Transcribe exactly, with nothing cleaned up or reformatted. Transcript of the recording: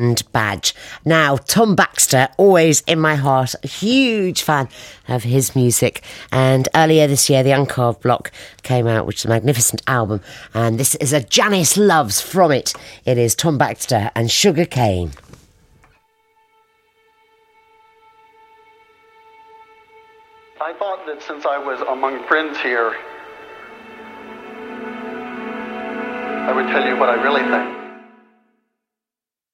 and badge. Now, Tom Baxter, always in my heart, a huge fan of his music. And earlier this year, the Uncarved Block came out, which is a magnificent album. And this is a Janice Loves from it. It is Tom Baxter and Sugar Cane. I thought that since I was among friends here, I would tell you what I really think.